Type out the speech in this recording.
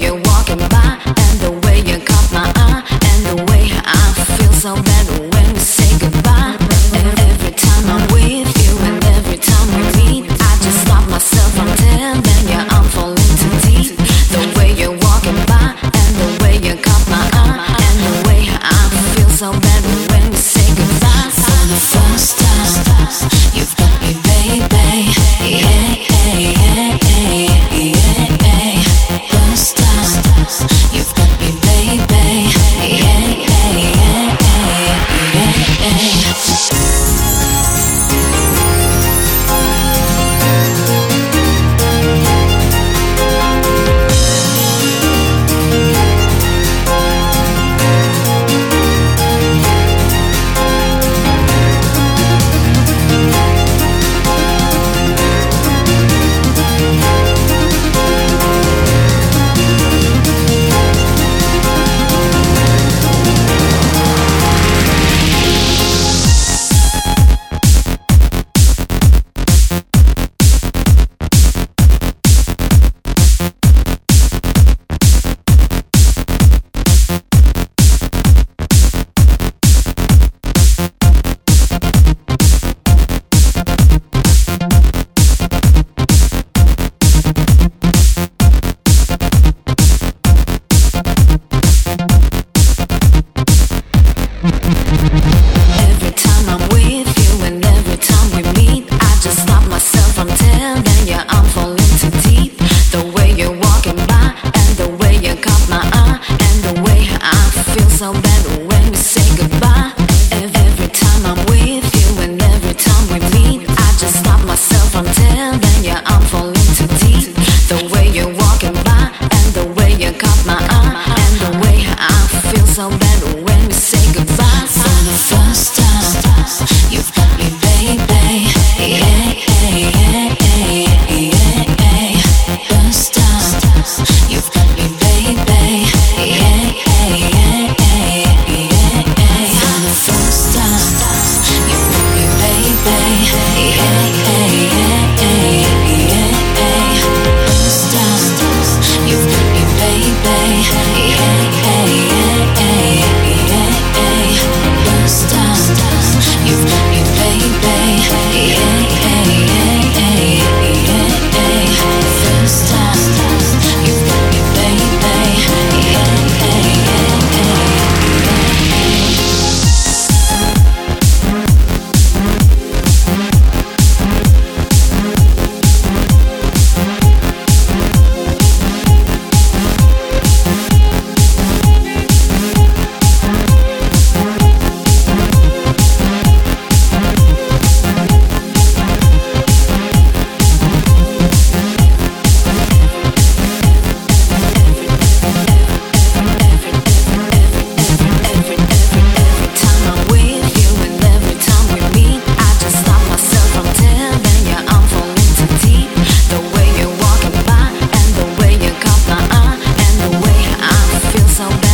you're walking by, and the way you caught my eye, and the way I feel so bad when we say goodbye. Every time I'm with you, and every time we meet, I just stop myself from telling you I'm falling too deep. The way you're walking by, and the way you caught my eye, and the way I feel so bad when we say goodbye. For the first time, you've got me, baby. Yeah, yeah, yeah, yeah, yeah. First time, you've got me, baby. Yeah, yeah, yeah, yeah, yeah. Every time I'm with you, and every time we meet, I just stop myself from telling you I'm falling too deep. The way you're walking by, and the way you caught my eye, and the way I feel so bad when we say goodbye. Every time I'm with you, and every time we meet, I just stop myself from telling you I'm falling too deep. The way you're walking by, and the way you caught my eye, and the way I feel so bad when we say goodbye. For the first time, you've got me, baby. Yeah, yeah, yeah, yeah, yeah. First time, you've got me, baby. Yeah, yeah, yeah, yeah, yeah. For the first time, you've got me, baby. Yeah, yeah, yeah, yeah, yeah. First time, you've got me, baby. Yeah, yeah, yeah, yeah. First time, you've got me, baby. Yeah, yeah, yeah, yeah. First time, you've got me, baby. Yeah, yeah, yeah, yeah. So